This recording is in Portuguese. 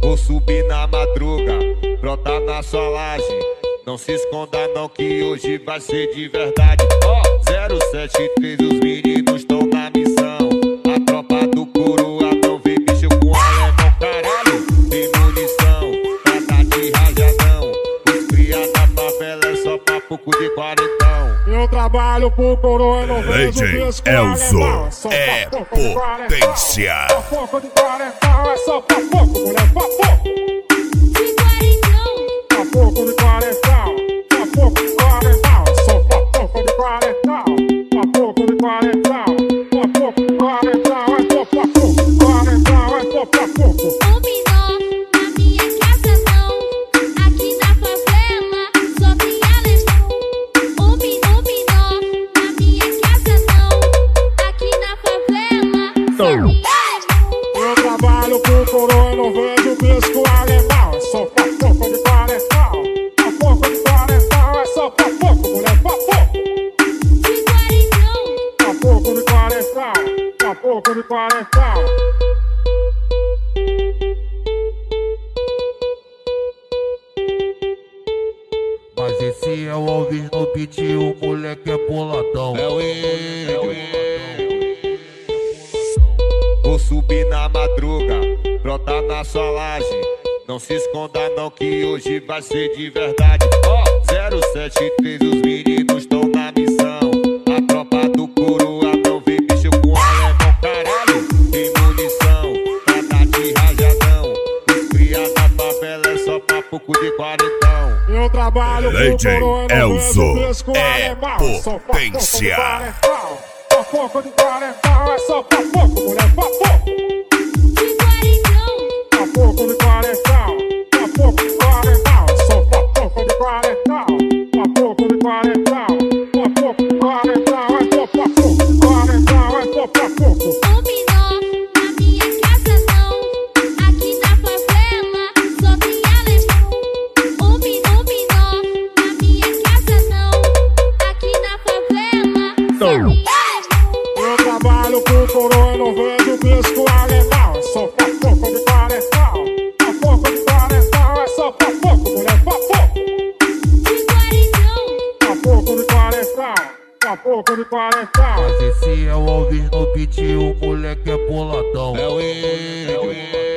Vou subir na madruga, brotar na sua laje. Não se esconda não que hoje vai ser de verdade. Ó, 073, os meninos estão na missão. A tropa do coroa não vem bicho com alemão. Caralho, tem munição pra dar de rajadão. Os cria da favela é só pra pouco de quarentão. Eu trabalho pro coroa e não vejo DJ Elzo é potência. Pra pouco de quarentão é só pra pouco, mulher, pra pouco. Pra pouco de quarentão, pra pouco de quarentão, só pra pouco de quarentão. Pra pouco de quarentão, pra pouco de quarentão, é só pra pouco de quarentão, é só pra pouco. O menor na minha casa não, aqui na favela só tem alemão. O menor na minha casa não, aqui na favela só tem alemão. Eu trabalho pro coroa e não vejo bisco alemão, é só pra pouco de quarentão. Pra pouco de quarentão, é só pra pouco, mulher, pra pouco. De quarentão, Pra pouco de quarentão, pra pouco de quarentão. Mas esse é o Alves no beat, o moleque é boladão. É o índio. Vou subir na madruga, brotar na sua laje. Não se esconda não que hoje vai ser de verdade. Ó, 073, os meninos estão na missão. A tropa do coroa não vem bicho com alemão. Caralho, tem munição pra dar de rajadão. Os cria da favela é só pra pouco de quarentão. Eu trabalho pro DJ coroa e não Elzo vejo bisco é alemão, só pra pouco de potência. quarentão. Pra pouco de quarentão, é só pra pouco, mulher, pra pouco. de quarentão, Pra pouco de quarentão, pra pouco de quarentão, só pra pouco de quarentão. Pra pouco de quarentão, pra pouco de quarentão, é só pra pouco de quarentão, é só pra pouco. o menor na minha casa não, aqui na favela só tem alemão. O menor na minha casa não, aqui na favela só tem alemão. Eu trabalho pro coroa e não vejo bisco alemão, é só pra pouco de quarentão. Pra pouco de quarentão, é só pra pouco, mulher, pra pouco. De quarentão, Pra pouco de quarentão, pra pouco de quarentão. Mas esse é o Alves no beat, o moleque é boladão. É o índio.